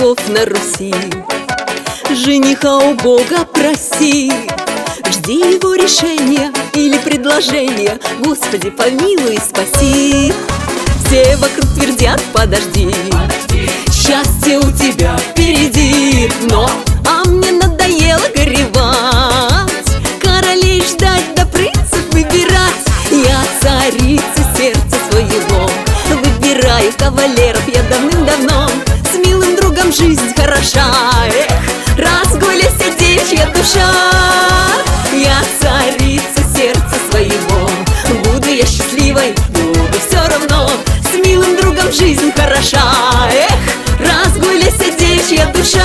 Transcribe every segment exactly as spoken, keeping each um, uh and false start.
веков на Руси. Жениха у Бога проси, жди его решения или предложения. Господи, помилуй и спаси. Все вокруг твердят: подожди, счастье у тебя впереди. Но, а мне надоело горевать, королей ждать да принцев выбирать. Я царица сердца своего, выбираю кавалеров я давным-давно. С милым другом жизнь хороша, эх, разгуляйся, девичья душа. Я царица сердца своего, буду я счастливой, буду все равно. С милым другом жизнь хороша, эх, разгуляйся, девичья душа.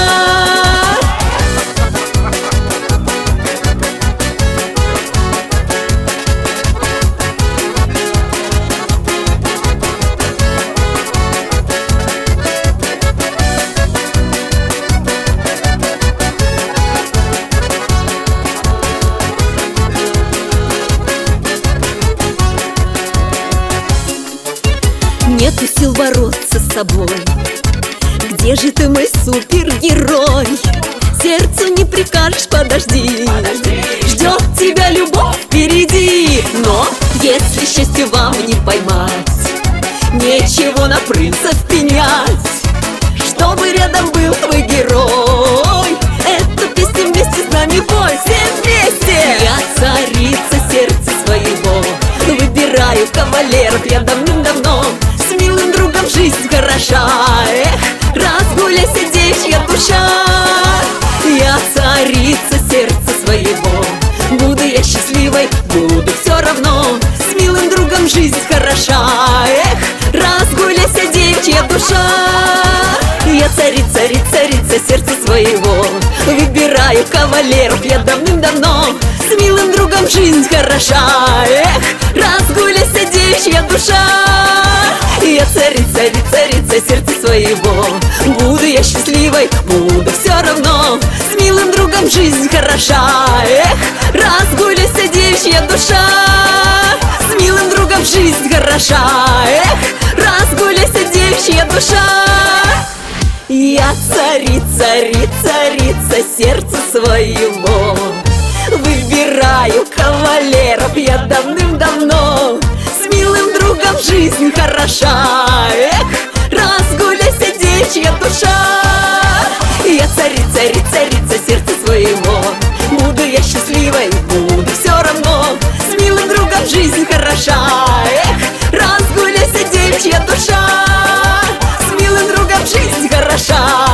Нету сил бороться с собой. Где же ты, мой супергерой? Сердцу не прикажешь, подожди, подожди. Ждет тебя любовь впереди. Но если счастье вам не поймать, нечего на принцев пенять. Чтобы рядом был твой герой, эту песню вместе с нами пой, все вместе. Я царица сердца своего, выбираю кавалеров я давным-давно. С милым другом жизнь хороша, эх, разгуляйся, девичья душа. Я царица сердца своего, буду я счастливой, буду все равно. С милым другом жизнь хороша, эх, разгуляйся, девичья душа. Я царица, царица, царица сердца своего, выбираю кавалеров я давным-давно. С милым другом жизнь хороша, эх, разгуляйся, девичья душа. Я царица, царица, царица сердца своего, буду я счастливой, буду все равно. С милым другом жизнь хороша, эх, разгуляйся, девичья душа. С милым другом жизнь хороша, эх, разгуляйся, девичья душа. Я царица, царица, царица сердца своего, выбираю кавалеров я давным-давно. С милым другом жизнь хороша, эх, разгуляйся, девичья душа. Я царица, царица, царица сердца своего, буду я счастливой, буду все равно. С милым другом жизнь хороша, эх, разгуляйся, девичья душа. С милым другом жизнь хороша.